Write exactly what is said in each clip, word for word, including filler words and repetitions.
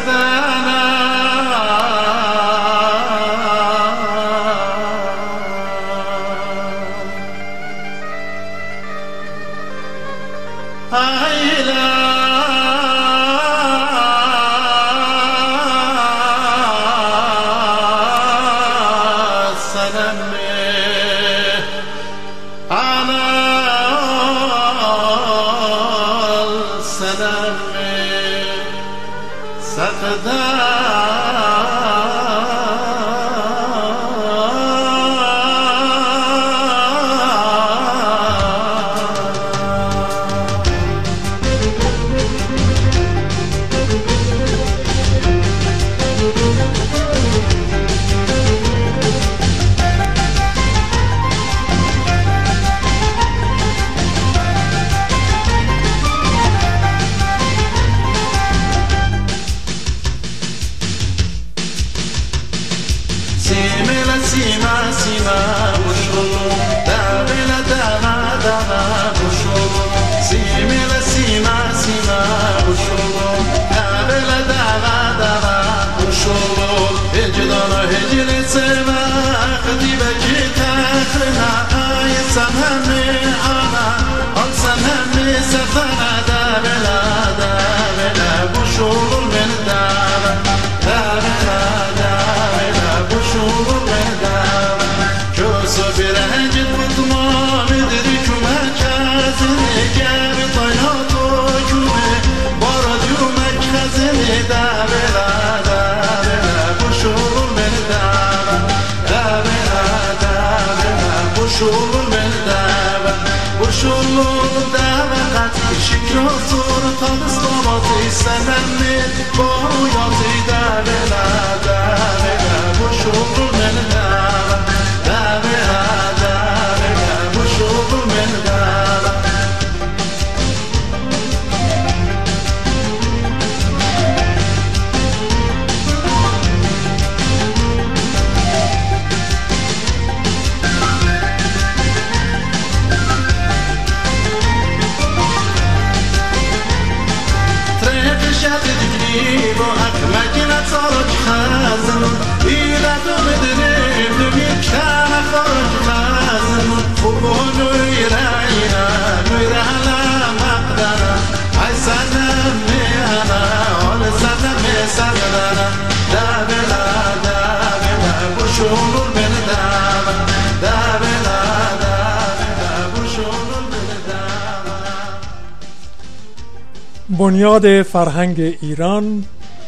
بنیاد فرهنگ ایران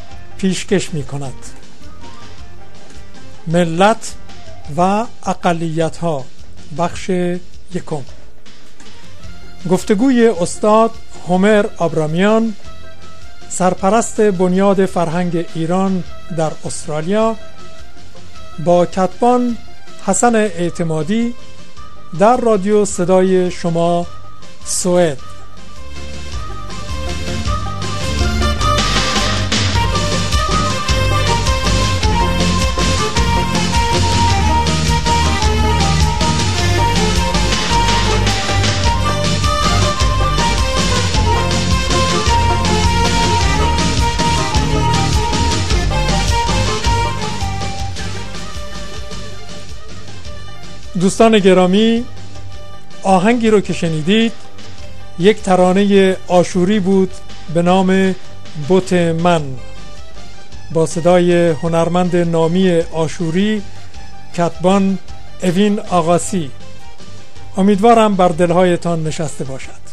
پیشکش می کند. ملت و اقلیت‌ها بخش یکم. گفتگوی استاد هومر آبرامیان، سرپرست بنیاد فرهنگ ایران در استرالیا، با کتبان حسن اعتمادی در رادیو صدای شما سوئد. دوستان گرامی، آهنگی رو که شنیدید یک ترانه آشوری بود به نام بت من، با صدای هنرمند نامی آشوری کتبان اوین آقاسی. امیدوارم بر دلهایتان نشسته باشد.